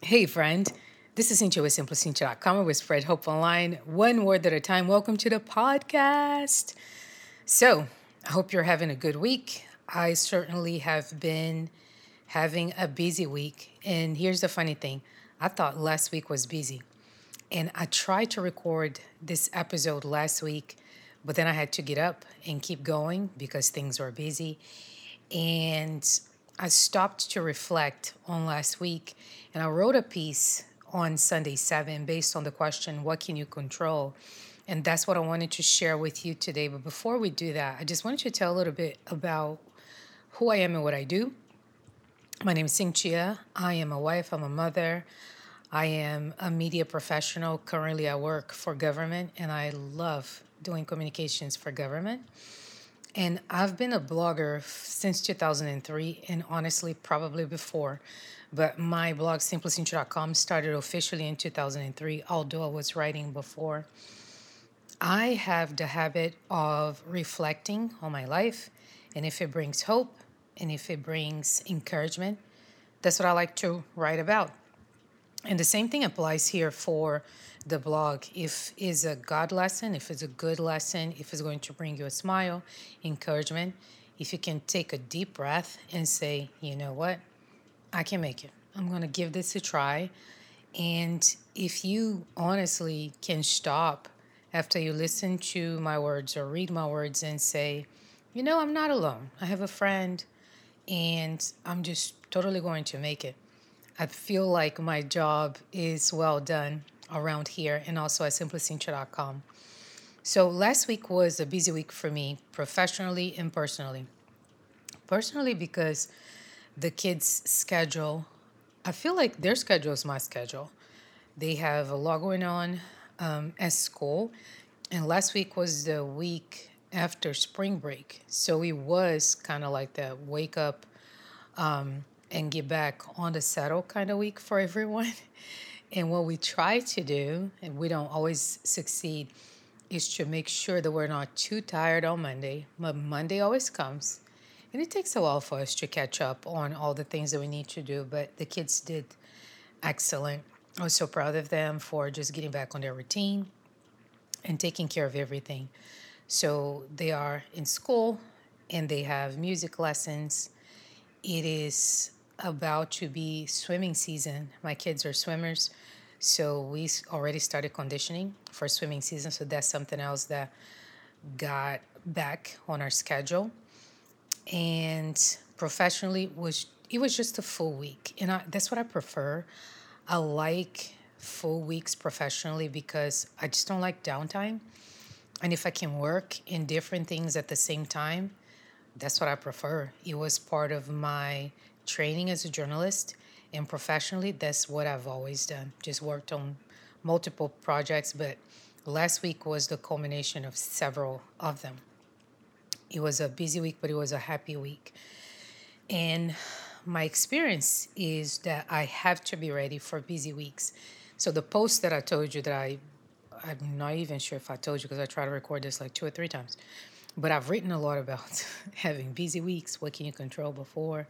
Hey, friend. This is Cynthia with SimpleCynthia.com. We spread hope online, one word at a time. Welcome to the podcast. So, I hope you're having a good week. I certainly have been having a busy week. And here's the funny thing, I thought last week was busy. And I tried to record this episode last week, but then I had to get up and keep going because things were busy. And I stopped to reflect on last week, and I wrote a piece on Sunday 7 based on the question, what can you control? And that's what I wanted to share with you today. But before we do that, I just wanted to tell a little bit about who I am and what I do. My name is Cynthia. I am a wife, I'm a mother. I am a media professional. Currently, I work for government, and I love doing communications for government. And I've been a blogger since 2003, and honestly, probably before. But my blog, simplecynthia.com, started officially in 2003, although I was writing before. I have the habit of reflecting on my life, and if it brings hope and if it brings encouragement, that's what I like to write about. And the same thing applies here for the blog. If it's a God lesson, if it's a good lesson, if it's going to bring you a smile, encouragement, if you can take a deep breath and say, you know what, I can make it. I'm going to give this a try. And if you honestly can stop after you listen to my words or read my words and say, you know, I'm not alone. I have a friend and I'm just totally going to make it. I feel like my job is well done around here and also at simplecynthia.com. So last week was a busy week for me, professionally and personally. Personally, because the kids' schedule, I feel like their schedule is my schedule. They have a lot going on at school. And last week was the week after spring break. So it was kind of like that wake up and get back on the saddle kind of week for everyone. And what we try to do, and we don't always succeed, is to make sure that we're not too tired on Monday. But Monday always comes. And it takes a while for us to catch up on all the things that we need to do. But the kids did excellent. I was so proud of them for just getting back on their routine and taking care of everything. So they are in school and they have music lessons. It is about to be swimming season. My kids are swimmers, so we already started conditioning for swimming season. So that's something else that got back on our schedule. And professionally, was it was just a full week, and that's what I prefer. I like full weeks professionally because I just don't like downtime. And if I can work in different things at the same time, that's what I prefer. It was part of my training as a journalist, and professionally, that's what I've always done. Just worked on multiple projects, but last week was the culmination of several of them. It was a busy week, but it was a happy week. And my experience is that I have to be ready for busy weeks. So the post that I told you that I'm not even sure if I told you because I tried to record this like 2 or 3 times. But I've written a lot about having busy weeks, what can you control before.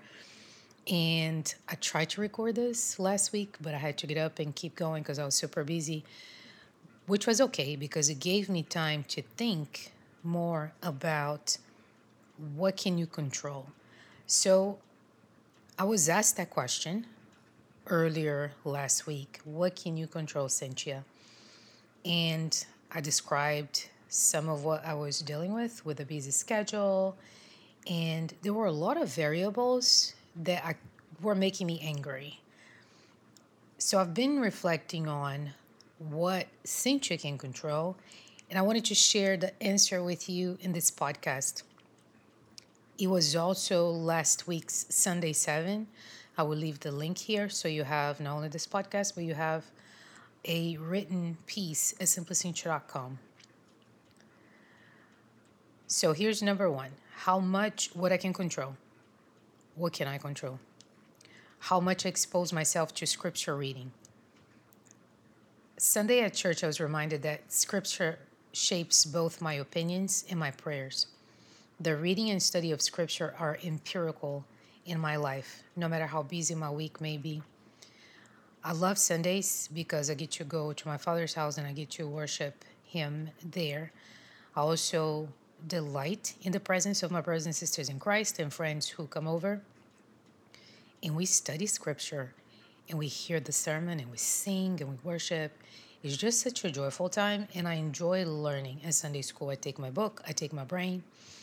And I tried to record this last week, but I had to get up and keep going because I was super busy, which was okay because it gave me time to think more about what can you control. So I was asked that question earlier last week. What can you control, Cynthia? And I described some of what I was dealing with a busy schedule. And there were a lot of variables were making me angry. So I've been reflecting on what Cynthia can control. And I wanted to share the answer with you in this podcast. It was also last week's Sunday 7. I will leave the link here so you have not only this podcast, but you have a written piece at simplecynthia.com. So here's number 1. What I can control. What can I control? How much I expose myself to scripture reading. Sunday at church, I was reminded that scripture shapes both my opinions and my prayers. The reading and study of scripture are empirical in my life, no matter how busy my week may be. I love Sundays because I get to go to my father's house and I get to worship him there. I also delight in the presence of my brothers and sisters in Christ and friends who come over, and we study scripture and we hear the sermon and we sing and we worship. It's just such a joyful time, and I enjoy learning. At Sunday school, I take my book, I take my brain,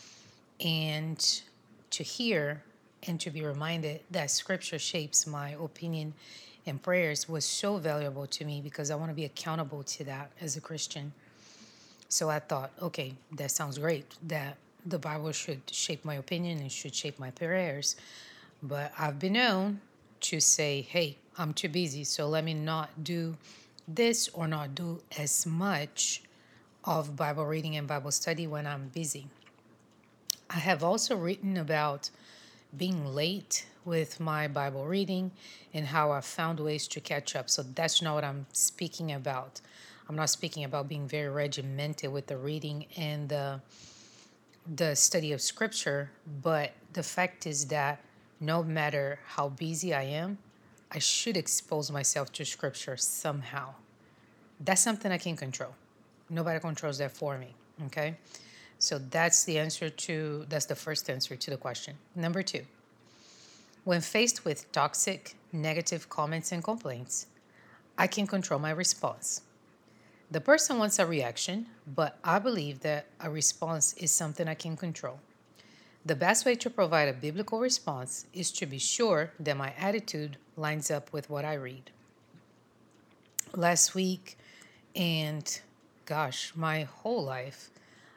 and to hear and to be reminded that scripture shapes my opinion and prayers was so valuable to me because I want to be accountable to that as a Christian. So I thought, okay, that sounds great, that the Bible should shape my opinion and should shape my prayers. But I've been known to say, hey, I'm too busy, so let me not do this or not do as much of Bible reading and Bible study when I'm busy. I have also written about being late with my Bible reading and how I found ways to catch up. So that's not what I'm speaking about. I'm not speaking about being very regimented with the reading and the study of scripture, but the fact is that no matter how busy I am, I should expose myself to scripture somehow. That's something I can control. Nobody controls that for me. Okay. So that's the first answer to the question. Number two, when faced with toxic, negative comments and complaints, I can control my response. The person wants a reaction, but I believe that a response is something I can control. The best way to provide a biblical response is to be sure that my attitude lines up with what I read. Last week, and gosh, my whole life,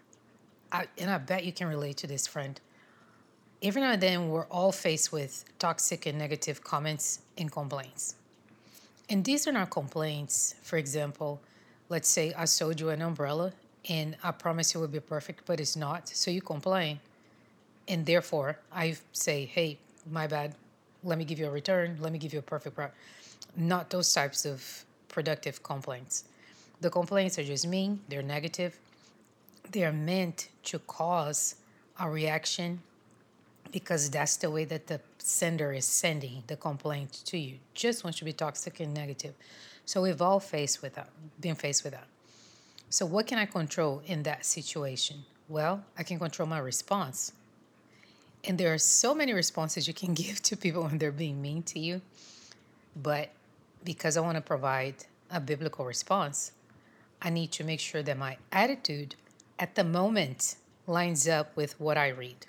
and I bet you can relate to this, friend. Every now and then, we're all faced with toxic and negative comments and complaints. And these are not complaints. For example, let's say I sold you an umbrella and I promise it will be perfect, but it's not. So you complain. And therefore, I say, hey, my bad. Let me give you a return. Let me give you a perfect product. Not those types of productive complaints. The complaints are just mean, they're negative. They are meant to cause a reaction because that's the way that the sender is sending the complaint to you. Just wants to be toxic and negative. So we've all been faced with that. So what can I control in that situation? Well, I can control my response. And there are so many responses you can give to people when they're being mean to you. But because I want to provide a biblical response, I need to make sure that my attitude at the moment lines up with what I read.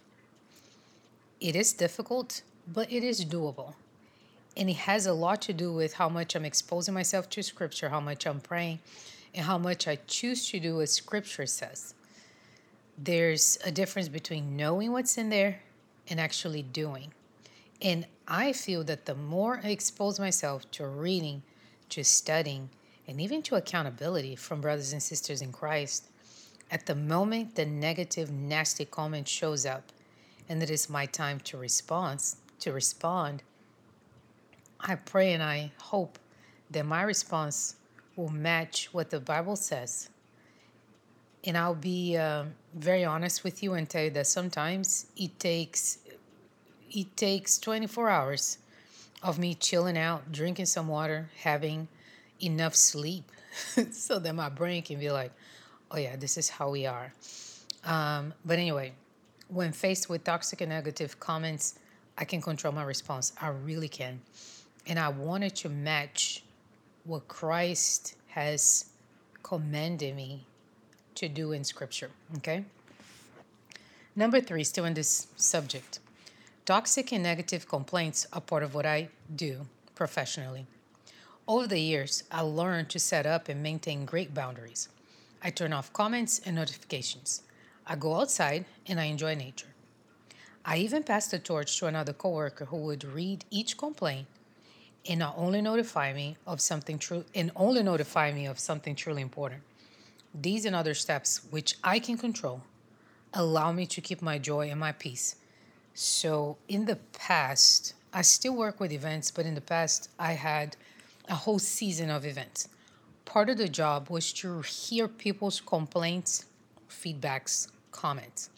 It is difficult, but it is doable. And it has a lot to do with how much I'm exposing myself to scripture, how much I'm praying, and how much I choose to do as scripture says. There's a difference between knowing what's in there and actually doing. And I feel that the more I expose myself to reading, to studying, and even to accountability from brothers and sisters in Christ, at the moment the negative, nasty comment shows up, and it is my time to respond, I pray and I hope that my response will match what the Bible says. And I'll be very honest with you and tell you that sometimes it takes 24 hours of me chilling out, drinking some water, having enough sleep so that my brain can be like, oh yeah, this is how we are. But anyway, when faced with toxic and negative comments, I can control my response. I really can. And I wanted to match what Christ has commanded me to do in Scripture. Okay? Number three, still in this subject. Toxic and negative complaints are part of what I do professionally. Over the years, I learned to set up and maintain great boundaries. I turn off comments and notifications. I go outside and I enjoy nature. I even passed the torch to another coworker who would read each complaint and not only notify me of something true and only notify me of something truly important. These and other steps, which I can control, allow me to keep my joy and my peace. So in the past, I still work with events, but in the past, I had a whole season of events. Part of the job was to hear people's complaints, feedbacks, comments.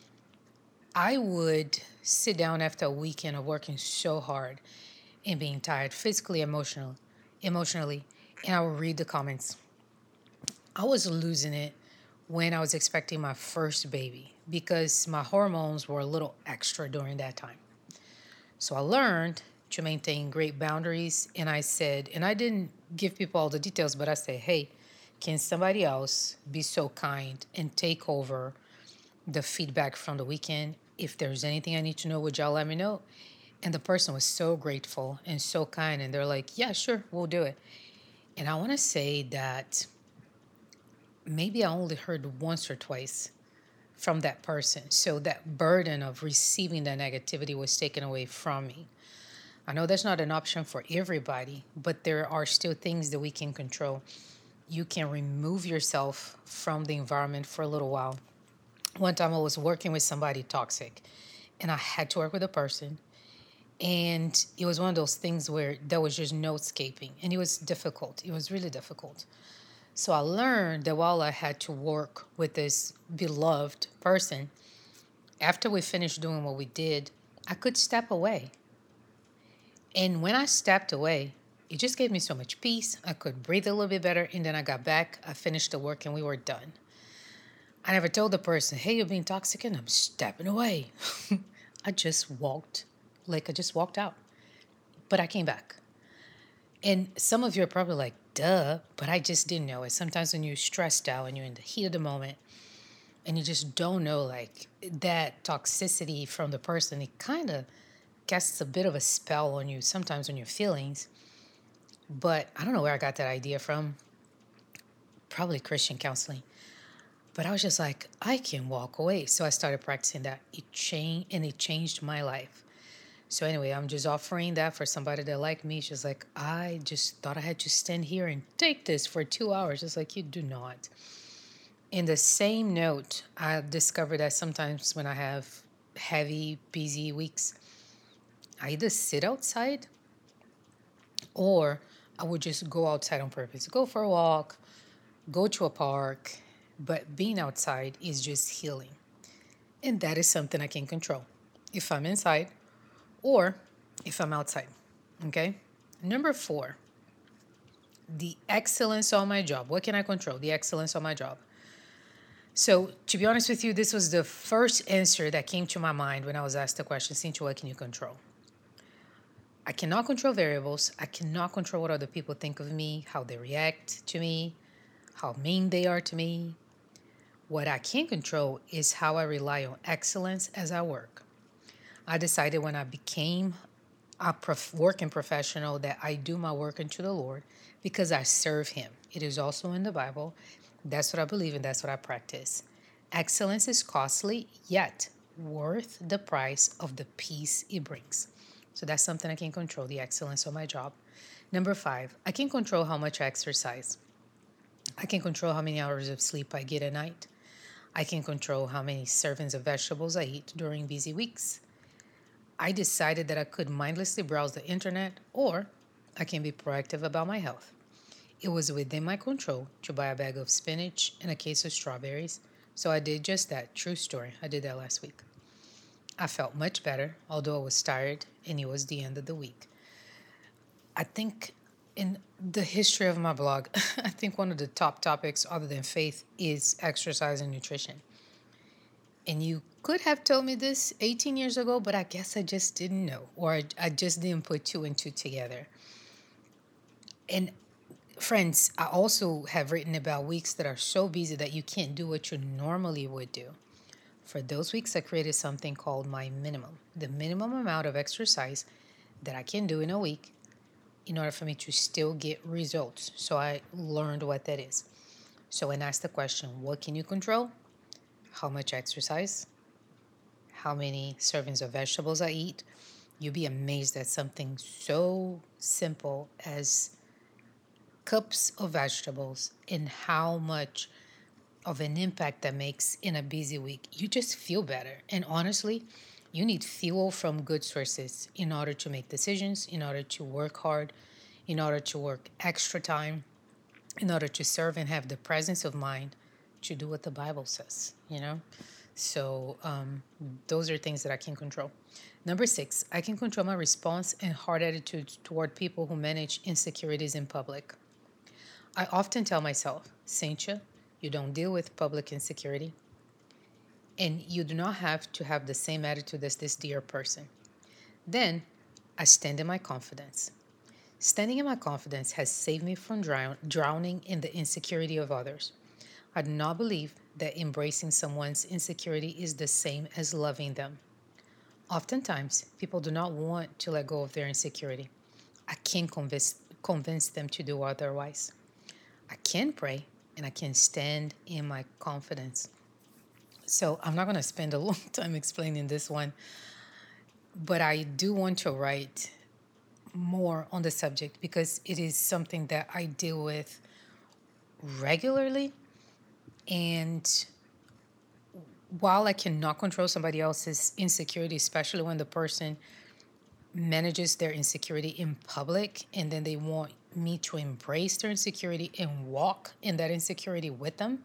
I would sit down after a weekend of working so hard and being tired physically, emotionally, emotionally, and I would read the comments. I was losing it when I was expecting my first baby because my hormones were a little extra during that time. So I learned to maintain great boundaries. And I said, and I didn't give people all the details, but I said, hey, can somebody else be so kind and take over the feedback from the weekend? If there's anything I need to know, would y'all let me know? And the person was so grateful and so kind. And they're like, yeah, sure, we'll do it. And I want to say that maybe I only heard once or twice from that person. So that burden of receiving that negativity was taken away from me. I know that's not an option for everybody, but there are still things that we can control. You can remove yourself from the environment for a little while. One time I was working with somebody toxic, and I had to work with a person. And it was one of those things where there was just no escaping. And it was difficult. It was really difficult. So I learned that while I had to work with this beloved person, after we finished doing what we did, I could step away. And when I stepped away, it just gave me so much peace. I could breathe a little bit better. And then I got back, I finished the work, and we were done. I never told the person, hey, you're being toxic, and I'm stepping away. I just walked, like I just walked out. But I came back. And some of you are probably like, duh, but I just didn't know it. Sometimes when you're stressed out and you're in the heat of the moment and you just don't know, like, that toxicity from the person, it kind of casts a bit of a spell on you sometimes on your feelings. But I don't know where I got that idea from. Probably Christian counseling. But I was just like, I can walk away. So I started practicing that. It changed my life. So anyway, I'm just offering that for somebody that like me. She's like, I just thought I had to stand here and take this for 2 hours. It's like, you do not. In the same note, I discovered that sometimes when I have heavy, busy weeks, I either sit outside or I would just go outside on purpose. Go for a walk, go to a park. But being outside is just healing. And that is something I can control if I'm inside or if I'm outside. Okay? Number 4, the excellence on my job. What can I control? The excellence on my job. So, to be honest with you, this was the first answer that came to my mind when I was asked the question, Cynthia, what can you control? I cannot control variables. I cannot control what other people think of me, how they react to me, how mean they are to me. What I can control is how I rely on excellence as I work. I decided when I became a working professional that I do my work unto the Lord because I serve Him. It is also in the Bible. That's what I believe and that's what I practice. Excellence is costly, yet worth the price of the peace it brings. So that's something I can control, the excellence of my job. Number 5, I can control how much I exercise. I can control how many hours of sleep I get a night. I can control how many servings of vegetables I eat during busy weeks. I decided that I could mindlessly browse the internet or I can be proactive about my health. It was within my control to buy a bag of spinach and a case of strawberries, so I did just that. True story. I did that last week. I felt much better, although I was tired and it was the end of the week. I think in the history of my blog, I think one of the top topics other than faith is exercise and nutrition. And you could have told me this 18 years ago, but I guess I just didn't know, or I just didn't put two and two together. And friends, I also have written about weeks that are so busy that you can't do what you normally would do. For those weeks, I created something called my minimum, the minimum amount of exercise that I can do in a week in order for me to still get results. So I learned what that is. So when asked the question, what can you control? How much exercise? How many servings of vegetables I eat? You'll be amazed at something so simple as cups of vegetables and how much of an impact that makes in a busy week. You just feel better. And honestly, you need fuel from good sources in order to make decisions, in order to work hard, in order to work extra time, in order to serve and have the presence of mind to do what the Bible says, you know? So those are things that I can control. Number six, I can control my response and hard attitudes toward people who manage insecurities in public. I often tell myself, Cynthia, you don't deal with public insecurity, and you do not have to have the same attitude as this dear person. Then I stand in my confidence. Standing in my confidence has saved me from drowning in the insecurity of others. I do not believe that embracing someone's insecurity is the same as loving them. Oftentimes, people do not want to let go of their insecurity. I can convince them to do otherwise. I can pray and I can stand in my confidence. So, I'm not going to spend a long time explaining this one, but I do want to write more on the subject because it is something that I deal with regularly. And while I cannot control somebody else's insecurity, especially when the person manages their insecurity in public and then they want me to embrace their insecurity and walk in that insecurity with them,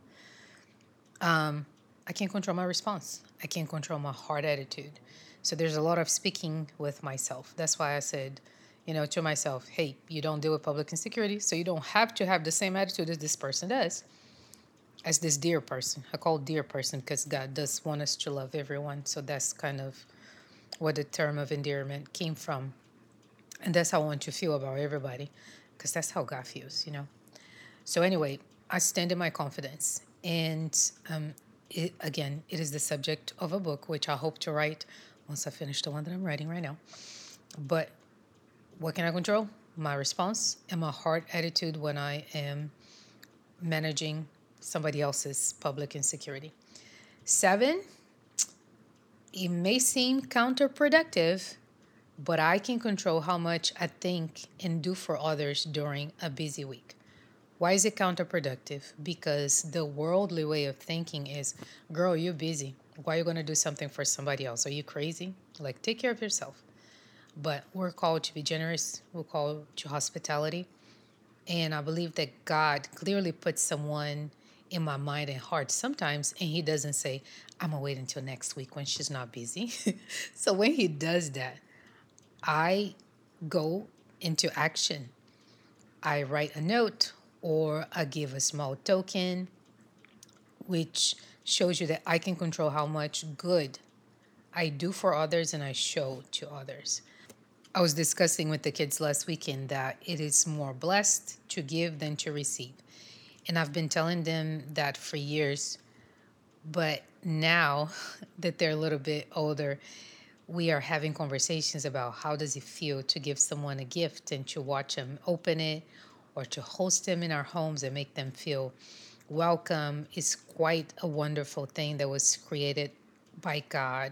I can't control my response. I can't control my heart attitude. So there's a lot of speaking with myself. That's why I said, to myself, hey, you don't deal with public insecurity, so you don't have to have the same attitude as this person does, as this dear person. I call dear person because God does want us to love everyone. So that's kind of what the term of endearment came from. And that's how I want to feel about everybody because that's how God feels. So anyway, I stand in my confidence. And it is the subject of a book, which I hope to write once I finish the one that I'm writing right now. But what can I control? My response and my heart attitude when I am managing somebody else's public insecurity. 7, it may seem counterproductive, but I can control how much I think and do for others during a busy week. Why is it counterproductive? Because the worldly way of thinking is, girl, you're busy. Why are you going to do something for somebody else? Are you crazy? Like, take care of yourself. But we're called to be generous. We're called to hospitality. And I believe that God clearly puts someone in my mind and heart sometimes, and He doesn't say, I'm going to wait until next week when she's not busy. So when He does that, I go into action. I write a note or I give a small token, which shows you that I can control how much good I do for others and I show to others. I was discussing with the kids last weekend that it is more blessed to give than to receive. And I've been telling them that for years. But now that they're a little bit older, we are having conversations about how does it feel to give someone a gift and to watch them open it or to host them in our homes and make them feel welcome is quite a wonderful thing that was created by God.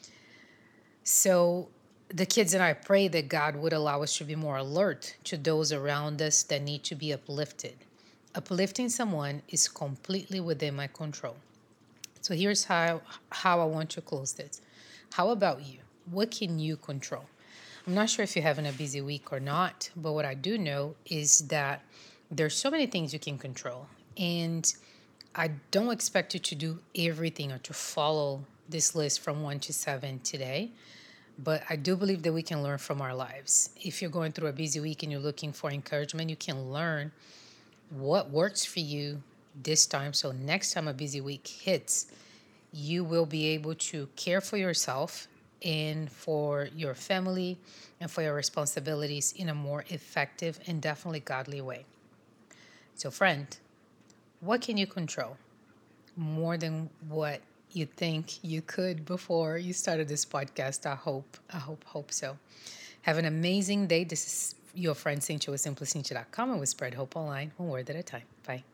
So the kids and I pray that God would allow us to be more alert to those around us that need to be uplifted. Uplifting someone is completely within my control. So here's how I want to close this. How about you? What can you control? I'm not sure if you're having a busy week or not, but what I do know is that there's so many things you can control. And I don't expect you to do everything or to follow this list from 1 to 7 today, but I do believe that we can learn from our lives. If you're going through a busy week and you're looking for encouragement, you can learn what works for you this time. So next time a busy week hits, you will be able to care for yourself and for your family and for your responsibilities in a more effective and definitely godly way. So, friend, what can you control more than what you think you could before you started this podcast? I hope so. Have an amazing day. This is your friend Cynthia with SimplyCynthia.com and with Spread Hope Online, one word at a time. Bye.